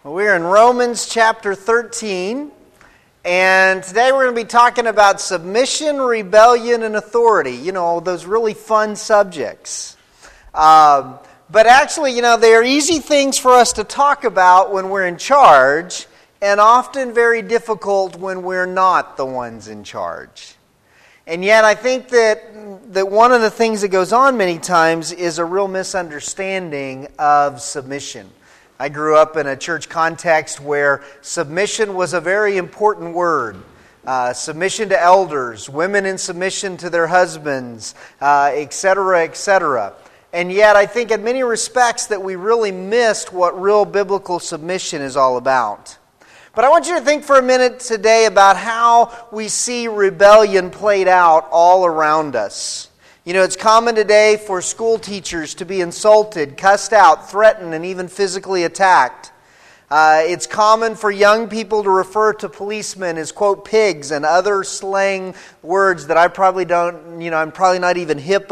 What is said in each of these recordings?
We're in Romans chapter 13, and today we're going to be talking about submission, rebellion, and authority. You know, those really fun subjects. But actually, they're easy things for us to talk about when we're in charge, and often very difficult when we're not the ones in charge. And yet I think that one of the things that goes on many times is a real misunderstanding of submission. I grew up in a church context where submission was a very important word. Submission to elders, women in submission to their husbands, etc., etc. And yet I think in many respects that we really missed what real biblical submission is all about. But I want you to think for a minute today about how we see rebellion played out all around us. You know, it's common today for school teachers to be insulted, cussed out, threatened, and even physically attacked. It's common for young people to refer to policemen as, quote, pigs and other slang words that I probably don't, I'm probably not even hip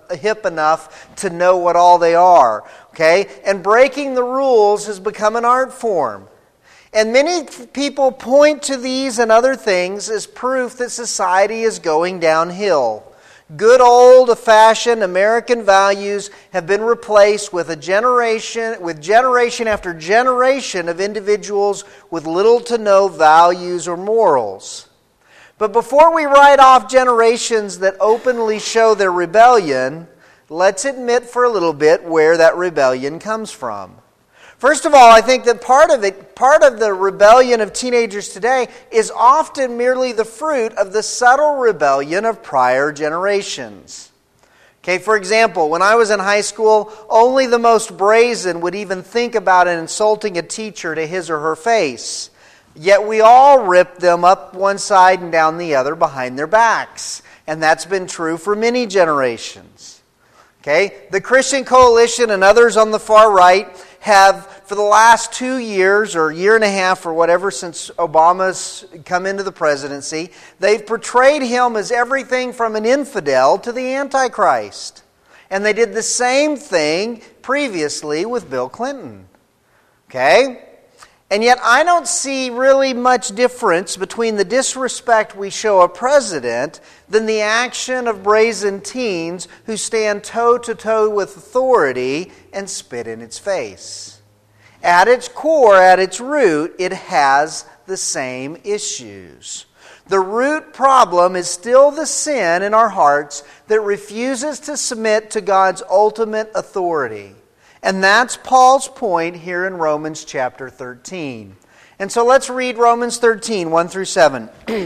enough to know what all they are. Okay? And breaking the rules has become an art form. And many people point to these and other things as proof that society is going downhill. Good old-fashioned American values have been replaced with generation after generation of individuals with little to no values or morals. But before we write off generations that openly show their rebellion, let's admit for a little bit where that rebellion comes from. First of all, I think that part of the rebellion of teenagers today is often merely the fruit of the subtle rebellion of prior generations. Okay, for example, when I was in high school, only the most brazen would even think about insulting a teacher to his or her face. Yet we all ripped them up one side and down the other behind their backs. And that's been true for many generations. Okay, the Christian Coalition and others on the far right have, for the last 2 years or year and a half or whatever since Obama's come into the presidency, they've portrayed him as everything from an infidel to the Antichrist. And they did the same thing previously with Bill Clinton. Okay? And yet I don't see really much difference between the disrespect we show a president than the action of brazen teens who stand toe-to-toe with authority and spit in its face. At its core, at its root, it has the same issues. The root problem is still the sin in our hearts that refuses to submit to God's ultimate authority. And that's Paul's point here in Romans chapter 13. And so let's read Romans 13, 1 through 7.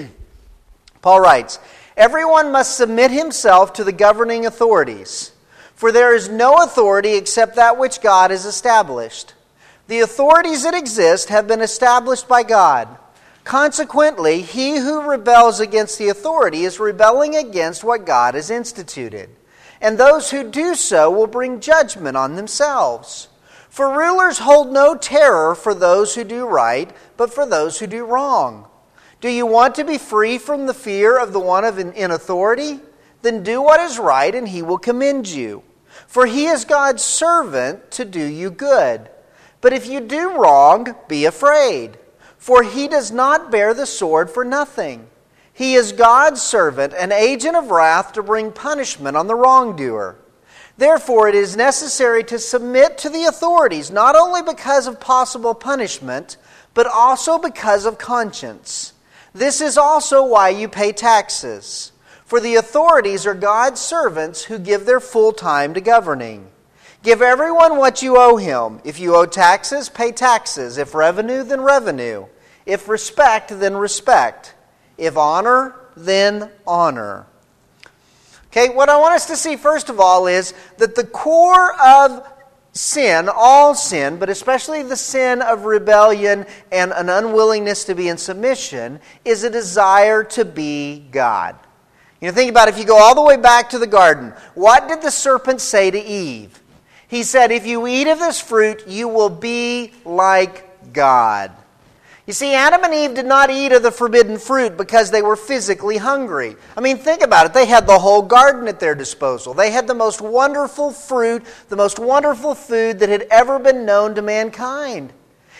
Paul writes, "Everyone must submit himself to the governing authorities, for there is no authority except that which God has established. The authorities that exist have been established by God. Consequently, he who rebels against the authority is rebelling against what God has instituted. And those who do so will bring judgment on themselves. For rulers hold no terror for those who do right, but for those who do wrong. Do you want to be free from the fear of the one in authority? Then do what is right, and he will commend you. For he is God's servant to do you good. But if you do wrong, be afraid. For he does not bear the sword for nothing. He is God's servant, an agent of wrath to bring punishment on the wrongdoer. Therefore, it is necessary to submit to the authorities, not only because of possible punishment, but also because of conscience. This is also why you pay taxes. For the authorities are God's servants who give their full time to governing. Give everyone what you owe him. If you owe taxes, pay taxes. If revenue, then revenue. If respect, then respect. If honor, then honor." Okay, what I want us to see first of all is that the core of sin, all sin, but especially the sin of rebellion and an unwillingness to be in submission, is a desire to be God. Think about it, if you go all the way back to the garden, what did the serpent say to Eve? He said, if you eat of this fruit, you will be like God. You see, Adam and Eve did not eat of the forbidden fruit because they were physically hungry. I mean, think about it. They had the whole garden at their disposal. They had the most wonderful fruit, the most wonderful food that had ever been known to mankind.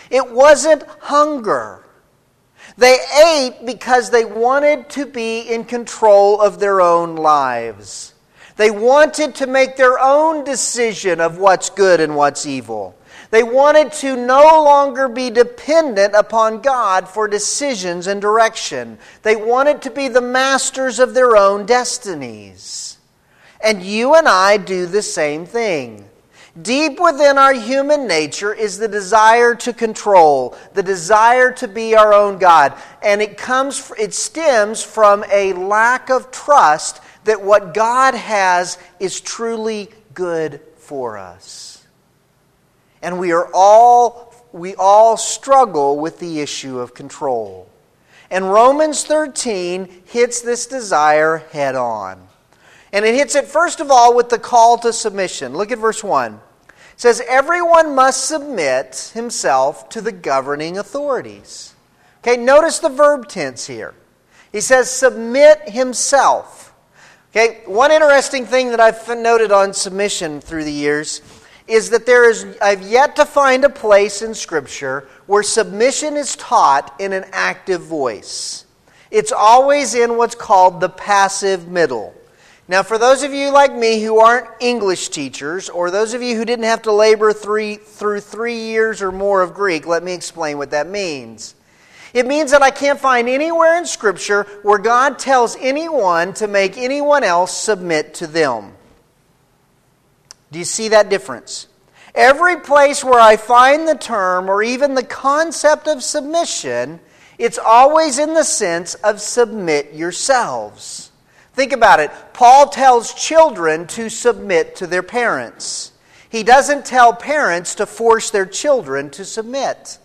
It wasn't hunger. They ate because they wanted to be in control of their own lives. They wanted to make their own decision of what's good and what's evil. They wanted to no longer be dependent upon God for decisions and direction. They wanted to be the masters of their own destinies. And you and I do the same thing. Deep within our human nature is the desire to control, the desire to be our own God. And it stems from a lack of trust that what God has is truly good for us. And we all struggle with the issue of control. And Romans 13 hits this desire head on. And it hits it first of all with the call to submission. Look at verse 1. It says, everyone must submit himself to the governing authorities. Okay, notice the verb tense here. He says, submit himself. Okay, one interesting thing that I've noted on submission through the years is that I've yet to find a place in Scripture where submission is taught in an active voice. It's always in what's called the passive middle. Now, for those of you like me who aren't English teachers, or those of you who didn't have to labor through 3 years or more of Greek, let me explain what that means. It means that I can't find anywhere in Scripture where God tells anyone to make anyone else submit to them. Do you see that difference? Every place where I find the term or even the concept of submission, it's always in the sense of submit yourselves. Think about it. Paul tells children to submit to their parents. He doesn't tell parents to force their children to submit.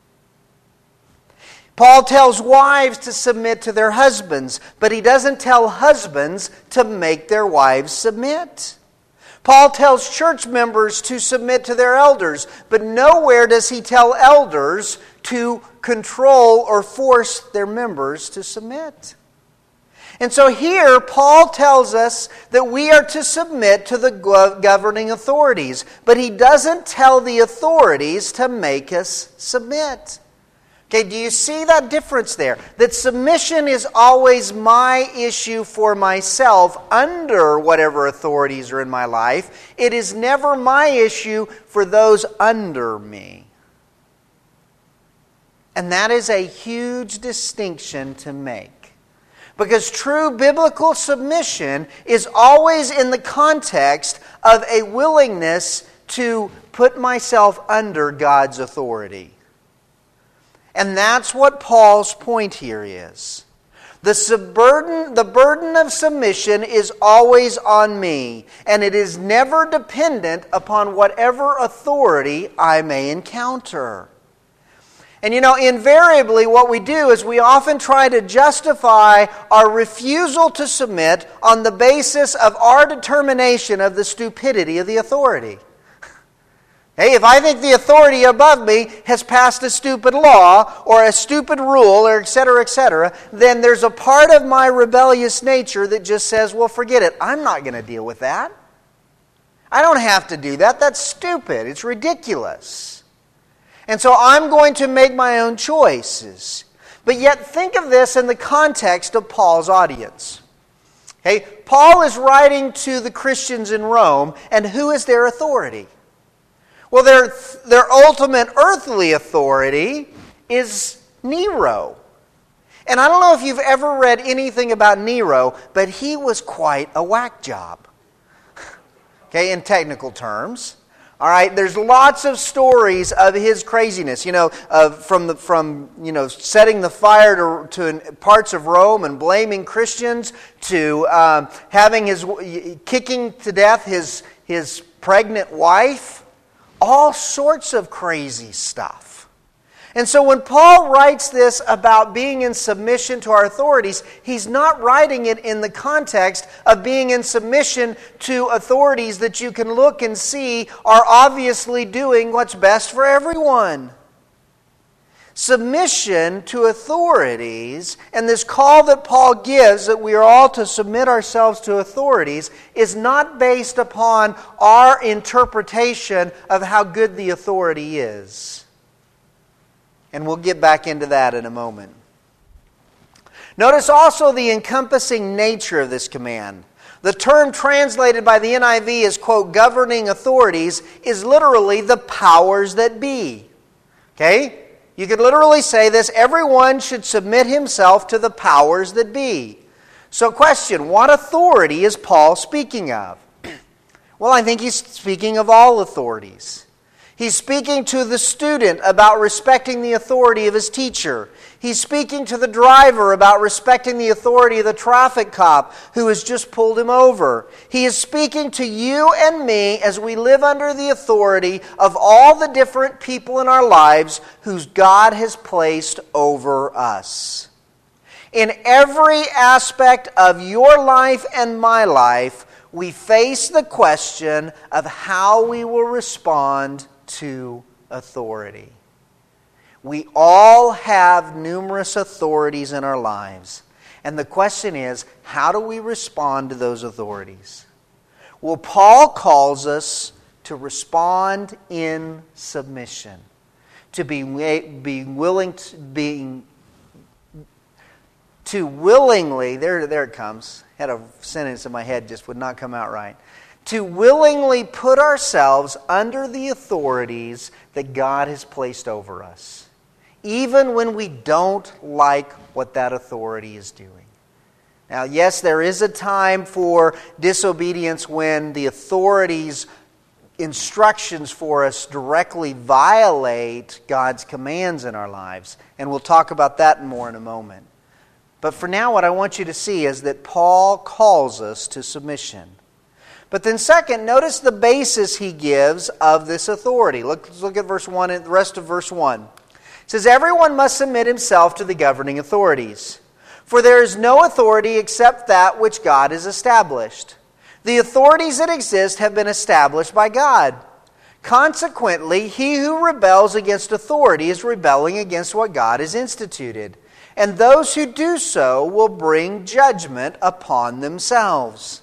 Paul tells wives to submit to their husbands, but he doesn't tell husbands to make their wives submit. Paul tells church members to submit to their elders, but nowhere does he tell elders to control or force their members to submit. And so here, Paul tells us that we are to submit to the governing authorities, but he doesn't tell the authorities to make us submit. Okay, do you see that difference there? That submission is always my issue for myself under whatever authorities are in my life. It is never my issue for those under me. And that is a huge distinction to make. Because true biblical submission is always in the context of a willingness to put myself under God's authority. And that's what Paul's point here is. The burden of submission is always on me, and it is never dependent upon whatever authority I may encounter. And invariably what we do is we often try to justify our refusal to submit on the basis of our determination of the stupidity of the authority. Hey, if I think the authority above me has passed a stupid law or a stupid rule or et cetera, then there's a part of my rebellious nature that just says, well, forget it. I'm not going to deal with that. I don't have to do that. That's stupid. It's ridiculous. And so I'm going to make my own choices. But yet think of this in the context of Paul's audience. Okay, Paul is writing to the Christians in Rome, and who is their authority? Well, their ultimate earthly authority is Nero. And I don't know if you've ever read anything about Nero, but he was quite a whack job. Okay, in technical terms. All right, there's lots of stories of his craziness. From setting the fire to parts of Rome and blaming Christians, to kicking to death his pregnant wife. All sorts of crazy stuff. And so when Paul writes this about being in submission to our authorities, he's not writing it in the context of being in submission to authorities that you can look and see are obviously doing what's best for everyone. Submission to authorities, and this call that Paul gives that we are all to submit ourselves to authorities, is not based upon our interpretation of how good the authority is. And we'll get back into that in a moment. Notice also the encompassing nature of this command. The term translated by the NIV as, quote, governing authorities is literally the powers that be. Okay? You could literally say this, everyone should submit himself to the powers that be. So question, what authority is Paul speaking of? Well, I think he's speaking of all authorities. He's speaking to the student about respecting the authority of his teacher. He's speaking to the driver about respecting the authority of the traffic cop who has just pulled him over. He is speaking to you and me as we live under the authority of all the different people in our lives whose God has placed over us. In every aspect of your life and my life, we face the question of how we will respond to authority. We all have numerous authorities in our lives. And the question is, how do we respond to those authorities? Well, Paul calls us to respond in submission. To be willing to willingly, there it comes. Had a sentence in my head, just would not come out right. To willingly put ourselves under the authorities that God has placed over us, even when we don't like what that authority is doing. Now, yes, there is a time for disobedience when the authorities' instructions for us directly violate God's commands in our lives, and we'll talk about that more in a moment. But for now, what I want you to see is that Paul calls us to submission. But then second, notice the basis he gives of this authority. Let's look at verse 1 and the rest of verse 1. It says, everyone must submit himself to the governing authorities. For there is no authority except that which God has established. The authorities that exist have been established by God. Consequently, he who rebels against authority is rebelling against what God has instituted. And those who do so will bring judgment upon themselves.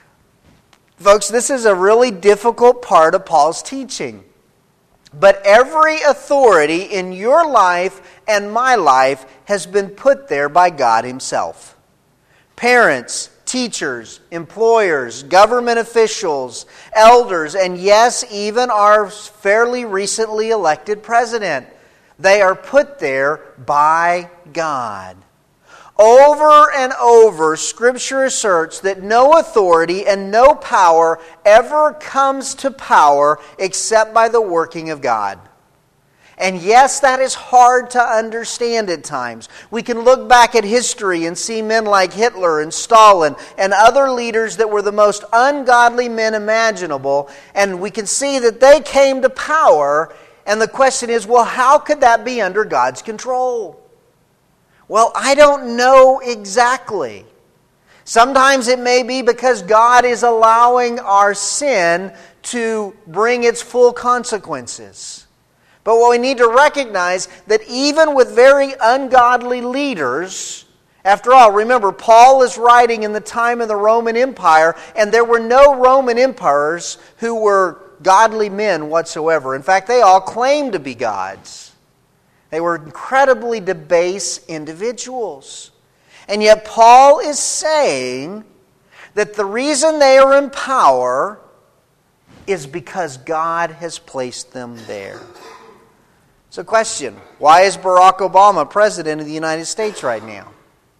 Folks, this is a really difficult part of Paul's teaching. But every authority in your life and my life has been put there by God Himself. Parents, teachers, employers, government officials, elders, and yes, even our fairly recently elected president. They are put there by God. Over and over, Scripture asserts that no authority and no power ever comes to power except by the working of God. And yes, that is hard to understand at times. We can look back at history and see men like Hitler and Stalin and other leaders that were the most ungodly men imaginable, and we can see that they came to power. And the question is, well, how could that be under God's control? Well, I don't know exactly. Sometimes it may be because God is allowing our sin to bring its full consequences. But what we need to recognize that even with very ungodly leaders, after all, remember, Paul is writing in the time of the Roman Empire, and there were no Roman emperors who were godly men whatsoever. In fact, they all claimed to be gods. They were incredibly debased individuals. And yet Paul is saying that the reason they are in power is because God has placed them there. So question, why is Barack Obama president of the United States right now?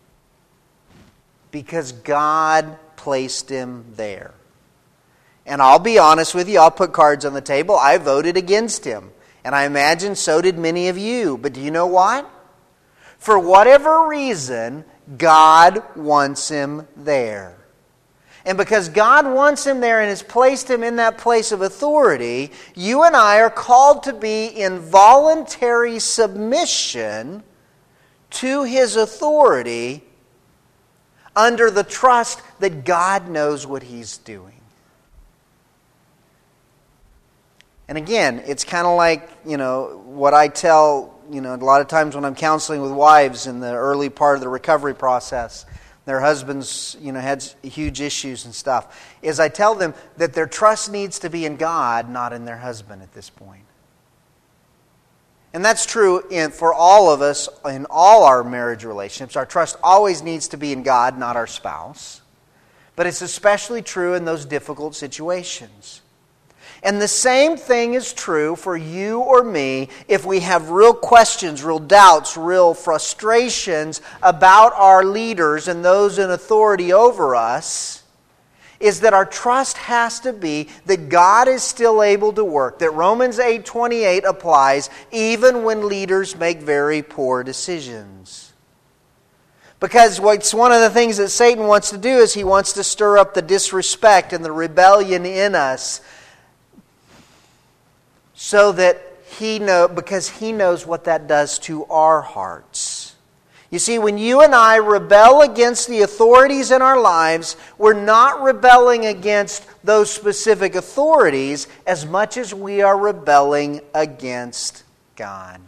Because God placed him there. And I'll be honest with you, I'll put cards on the table. I voted against him. And I imagine so did many of you. But do you know what? For whatever reason, God wants him there. And because God wants him there and has placed him in that place of authority, you and I are called to be in voluntary submission to his authority under the trust that God knows what he's doing. And again, it's kind of like, what I tell, a lot of times when I'm counseling with wives in the early part of the recovery process, their husbands, had huge issues and stuff, is I tell them that their trust needs to be in God, not in their husband at this point. And that's true for all of us in all our marriage relationships. Our trust always needs to be in God, not our spouse. But it's especially true in those difficult situations. And the same thing is true for you or me if we have real questions, real doubts, real frustrations about our leaders and those in authority over us, is that our trust has to be that God is still able to work, that Romans 8:28 applies even when leaders make very poor decisions. Because what's one of the things that Satan wants to do is he wants to stir up the disrespect and the rebellion in us, so that because he knows what that does to our hearts. You see, when you and I rebel against the authorities in our lives, we're not rebelling against those specific authorities as much as we are rebelling against God.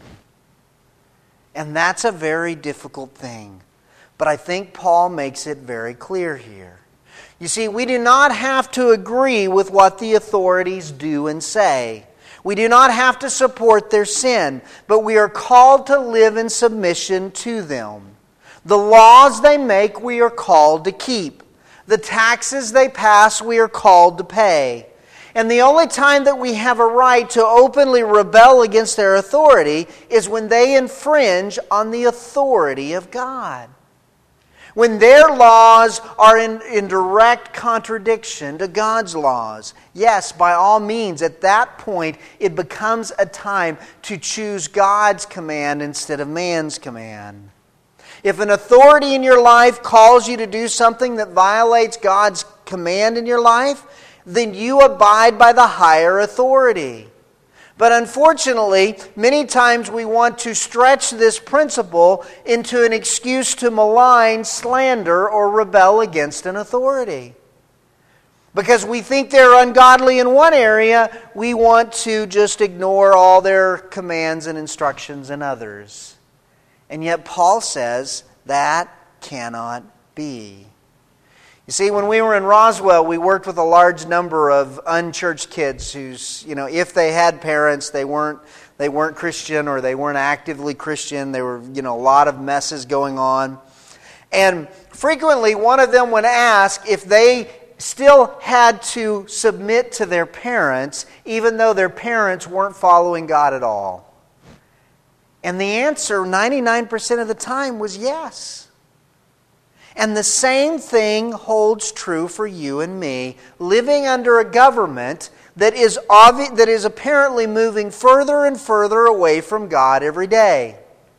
And that's a very difficult thing. But I think Paul makes it very clear here. You see, we do not have to agree with what the authorities do and say. We do not have to support their sin, but we are called to live in submission to them. The laws they make, we are called to keep. The taxes they pass, we are called to pay. And the only time that we have a right to openly rebel against their authority is when they infringe on the authority of God. When their laws are in direct contradiction to God's laws, yes, by all means, at that point, it becomes a time to choose God's command instead of man's command. If an authority in your life calls you to do something that violates God's command in your life, then you abide by the higher authority. But unfortunately, many times we want to stretch this principle into an excuse to malign, slander, or rebel against an authority. Because we think they're ungodly in one area, we want to just ignore all their commands and instructions in others. And yet Paul says that cannot be. You see, when we were in Roswell, we worked with a large number of unchurched kids whose, if they had parents, they weren't Christian or they weren't actively Christian. There were, a lot of messes going on. And frequently, one of them would ask if they still had to submit to their parents, even though their parents weren't following God at all. And the answer, 99% of the time, was yes. And the same thing holds true for you and me, living under a government that is apparently moving further and further away from God every day.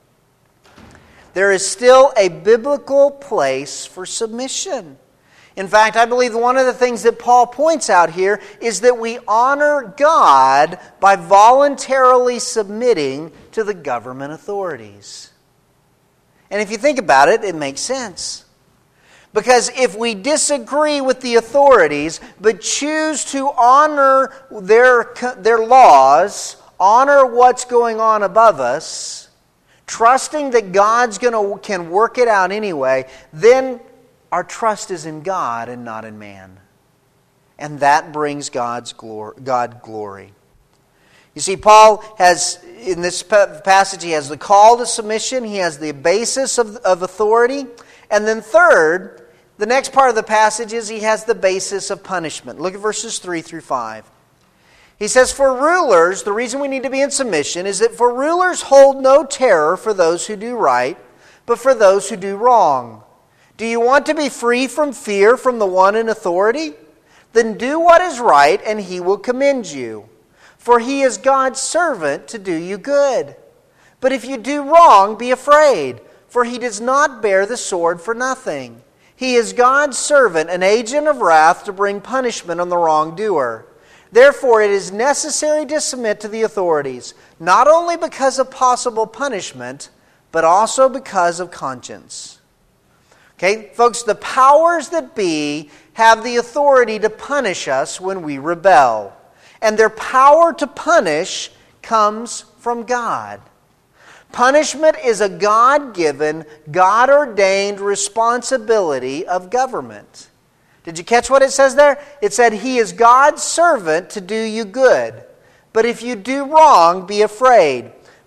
There is still a biblical place for submission. In fact, I believe one of the things that Paul points out here is that we honor God by voluntarily submitting to the government authorities. And if you think about it, it makes sense. Because if we disagree with the authorities, but choose to honor their laws, honor what's going on above us, trusting that God's can work it out anyway, then our trust is in God and not in man. And that brings God glory. You see, Paul has, in this passage, he has the call to submission, he has the basis of authority, and then third, the next part of the passage is he has the basis of punishment. Look at verses 3 through 5. He says, for rulers, the reason we need to be in submission is that for rulers hold no terror for those who do right, but for those who do wrong. Do you want to be free from fear from the one in authority? Then do what is right, and he will commend you. For he is God's servant to do you good. But if you do wrong, be afraid, for he does not bear the sword for nothing. He is God's servant, an agent of wrath to bring punishment on the wrongdoer. Therefore, it is necessary to submit to the authorities, not only because of possible punishment, but also because of conscience. Okay, folks, the powers that be have the authority to punish us when we rebel. And their power to punish comes from God. Punishment is a God-given, God-ordained responsibility of government. Did you catch what it says there? It said, he is God's servant to do you good. But if you do wrong, be afraid.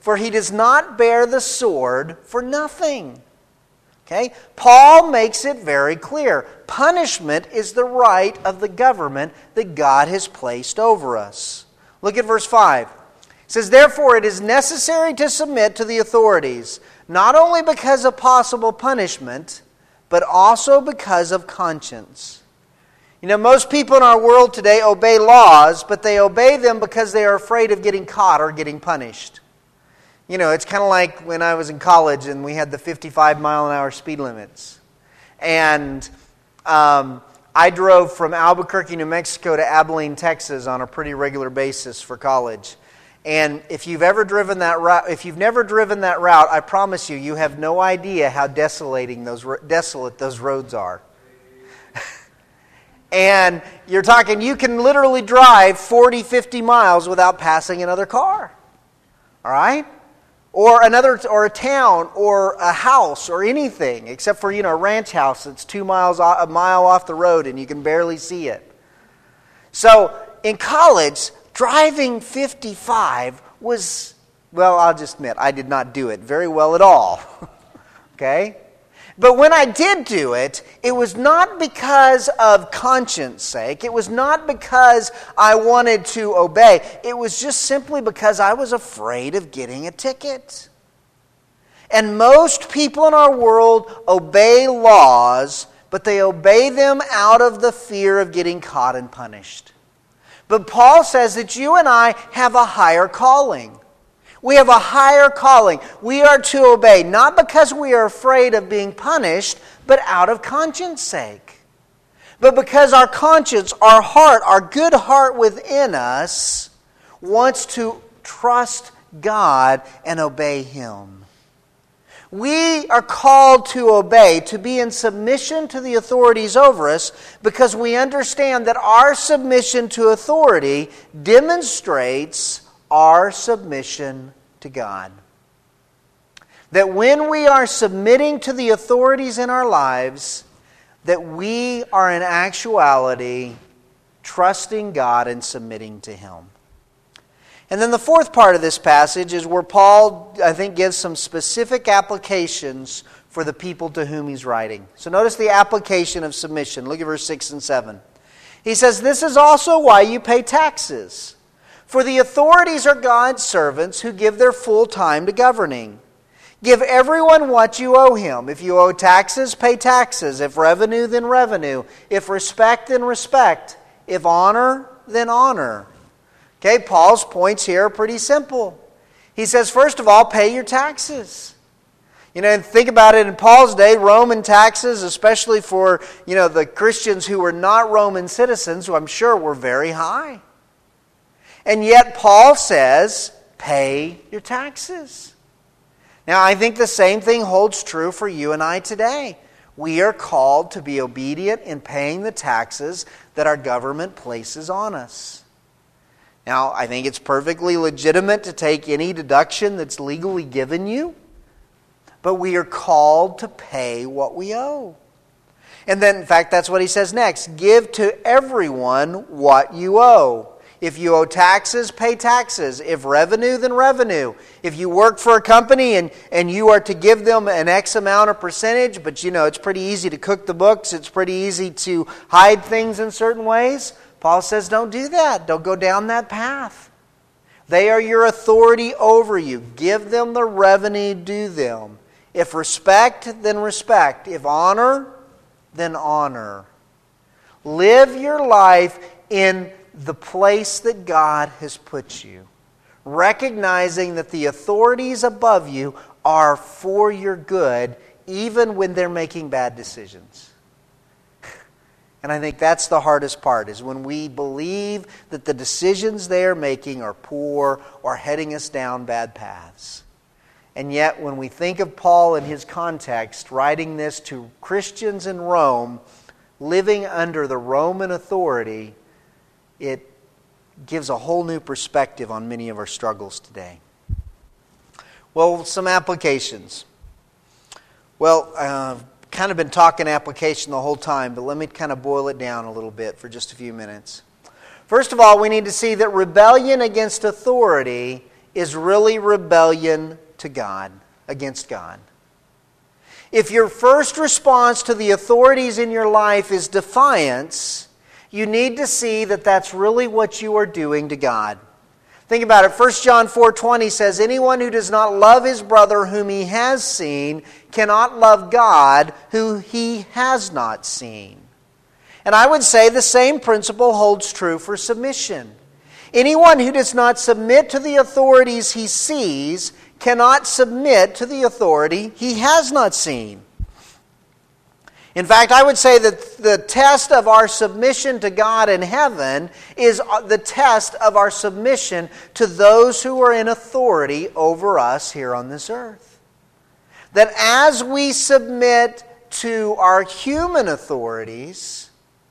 for he does not bear the sword for nothing. Okay? Paul makes it very clear. Punishment is the right of the government that God has placed over us. Look at verse 5. It says, "Therefore it is necessary to submit to the authorities, not only because of possible punishment, but also because of conscience." You know, most people in our world today obey laws, but they obey them because they are afraid of getting caught or getting punished. You know, it's kind of like when I was in college and we had the 55-mile-an-hour speed limits. And I drove from Albuquerque, New Mexico to Abilene, Texas on a pretty regular basis for college. And if you've never driven that route, I promise you, you have no idea how desolate those roads are. And you're talking, you can literally drive 40, 50 miles without passing another car. All right? Or a town, or a house, or anything, except for, a ranch house that's a mile off the road and you can barely see it. So, in college, driving 55 was, well, I'll just admit, I did not do it very well at all. Okay? But when I did do it, it was not because of conscience sake. It was not because I wanted to obey. It was just simply because I was afraid of getting a ticket. And most people in our world obey laws, but they obey them out of the fear of getting caught and punished. But Paul says that you and I have a higher calling. We have a higher calling. We are to obey, not because we are afraid of being punished, but out of conscience sake. But because our conscience, our heart, our good heart within us wants to trust God and obey Him. We are called to obey, to be in submission to the authorities over us, because we understand that our submission to authority demonstrates our submission to God. That when we are submitting to the authorities in our lives, that we are in actuality trusting God and submitting to Him. And then the fourth part of this passage is where Paul, I think, gives some specific applications for the people to whom he's writing. So notice the application of submission. Look at verse 6 and 7. He says, "This is also why you pay taxes. For the authorities are God's servants who give their full time to governing. Give everyone what you owe him. If you owe taxes, pay taxes. If revenue, then revenue. If respect, then respect. If honor, then honor." Okay, Paul's points here are pretty simple. He says, first of all, pay your taxes. And think about it, in Paul's day, Roman taxes, especially for, the Christians who were not Roman citizens, who I'm sure were very high. And yet Paul says, pay your taxes. Now, I think the same thing holds true for you and I today. We are called to be obedient in paying the taxes that our government places on us. Now, I think it's perfectly legitimate to take any deduction that's legally given you, but we are called to pay what we owe. And then, in fact, that's what he says next. Give to everyone what you owe. If you owe taxes, pay taxes. If revenue, then revenue. If you work for a company and you are to give them an X amount of percentage, but it's pretty easy to cook the books, it's pretty easy to hide things in certain ways, Paul says don't do that. Don't go down that path. They are your authority over you. Give them the revenue due them. If respect, then respect. If honor, then honor. Live your life in the place that God has put you, recognizing that the authorities above you are for your good, even when they're making bad decisions. And I think that's the hardest part, is when we believe that the decisions they are making are poor or heading us down bad paths. And yet, when we think of Paul in his context, writing this to Christians in Rome, living under the Roman authority, it gives a whole new perspective on many of our struggles today. Well, some applications. Well, I've kind of been talking application the whole time, but let me kind of boil it down a little bit for just a few minutes. First of all, we need to see that rebellion against authority is really rebellion to God, against God. If your first response to the authorities in your life is defiance, you need to see that that's really what you are doing to God. Think about it. 1 John 4:20 says, anyone who does not love his brother whom he has seen cannot love God who he has not seen. And I would say the same principle holds true for submission. Anyone who does not submit to the authorities he sees cannot submit to the authority he has not seen. In fact, I would say that the test of our submission to God in heaven is the test of our submission to those who are in authority over us here on this earth. That as we submit to our human authorities,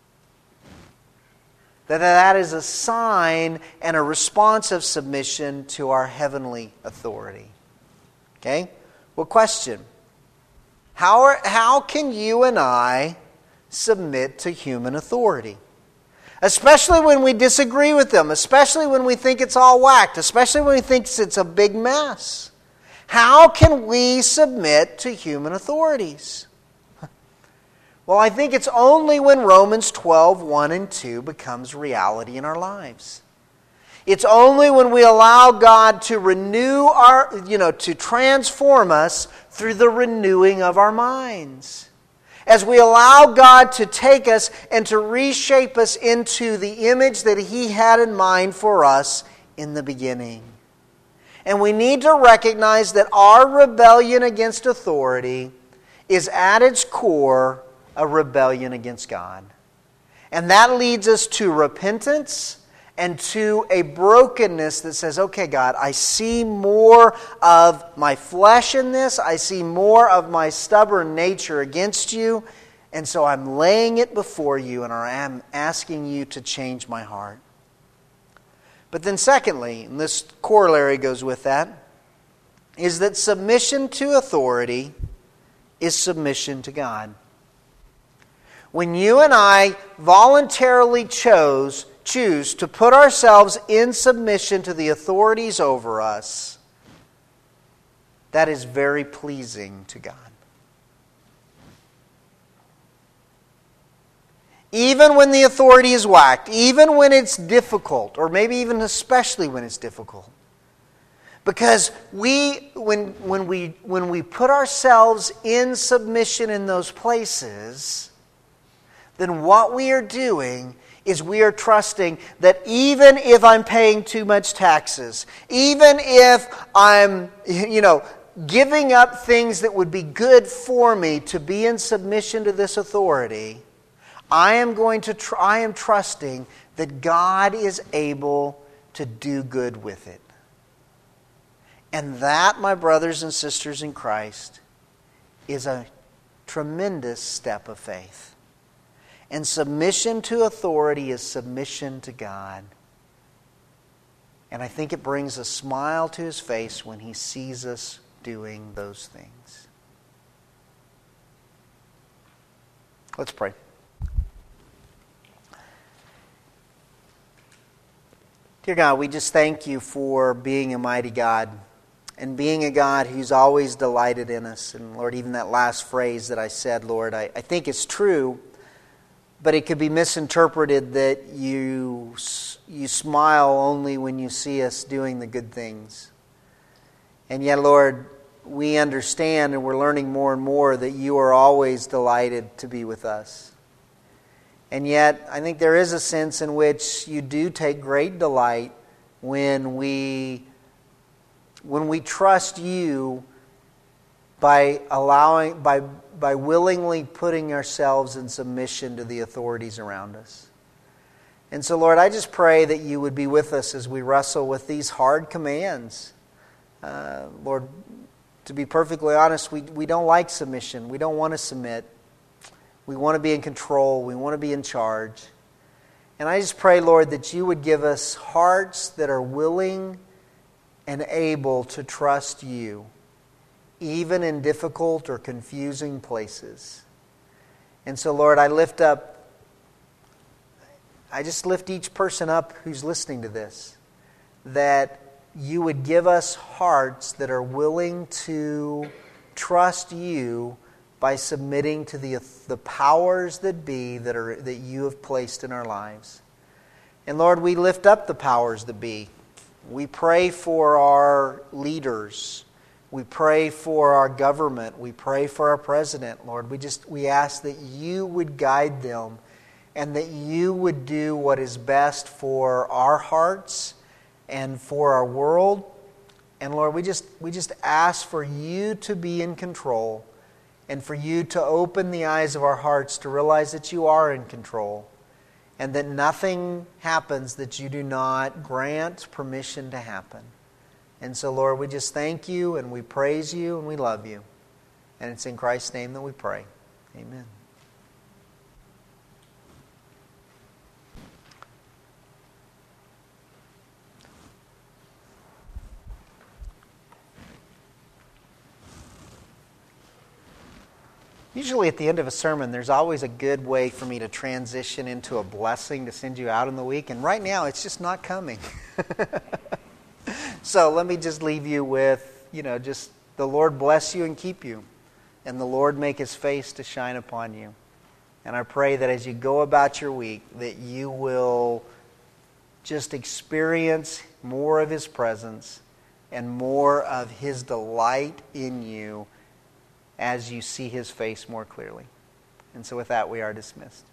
that is a sign and a response of submission to our heavenly authority. Okay? Well, question. How can you and I submit to human authority? Especially when we disagree with them, especially when we think it's all whacked, especially when we think it's a big mess. How can we submit to human authorities? Well, I think it's only when Romans 12:1 and 2 becomes reality in our lives. It's only when we allow God to renew to transform us through the renewing of our minds. As we allow God to take us and to reshape us into the image that He had in mind for us in the beginning. And we need to recognize that our rebellion against authority is at its core a rebellion against God. And that leads us to repentance and to a brokenness that says, okay, God, I see more of my flesh in this. I see more of my stubborn nature against you. And so I'm laying it before you and I'm asking you to change my heart. But then secondly, and this corollary goes with that, is that submission to authority is submission to God. When you and I voluntarily choose to put ourselves in submission to the authorities over us, that is very pleasing to God. Even when the authority is whacked, even when it's difficult, or maybe even especially when it's difficult. Because when we put ourselves in submission in those places, then what we are doing is we are trusting that even if I'm paying too much taxes, even if I'm, giving up things that would be good for me to be in submission to this authority, I am trusting that God is able to do good with it. And that, my brothers and sisters in Christ, is a tremendous step of faith. And submission to authority is submission to God. And I think it brings a smile to His face when He sees us doing those things. Let's pray. Dear God, we just thank You for being a mighty God and being a God who's always delighted in us. And Lord, even that last phrase that I said, Lord, I think it's true. But it could be misinterpreted that you smile only when you see us doing the good things. And yet, Lord, we understand and we're learning more and more that You are always delighted to be with us. And yet, I think there is a sense in which You do take great delight when we trust You by willingly putting ourselves in submission to the authorities around us. And so, Lord, I just pray that You would be with us as we wrestle with these hard commands. Lord, to be perfectly honest, we don't like submission. We don't want to submit. We want to be in control. We want to be in charge. And I just pray, Lord, that You would give us hearts that are willing and able to trust You, even in difficult or confusing places. And so, Lord, I just lift each person up who's listening to this, that you would give us hearts that are willing to trust you by submitting to the powers that be that you have placed in our lives. And Lord, we lift up the powers that be. We pray for our leaders. We pray for our government. We pray for our president, Lord. We ask that you would guide them and that you would do what is best for our hearts and for our world. And Lord, we just ask for you to be in control and for you to open the eyes of our hearts to realize that you are in control and that nothing happens that you do not grant permission to happen. And so, Lord, we just thank you and we praise you and we love you. And it's in Christ's name that we pray. Amen. Usually at the end of a sermon, there's always a good way for me to transition into a blessing to send you out in the week. And right now, it's just not coming. So let me just leave you with, just the Lord bless you and keep you. And the Lord make His face to shine upon you. And I pray that as you go about your week, that you will just experience more of His presence and more of His delight in you as you see His face more clearly. And so with that, we are dismissed.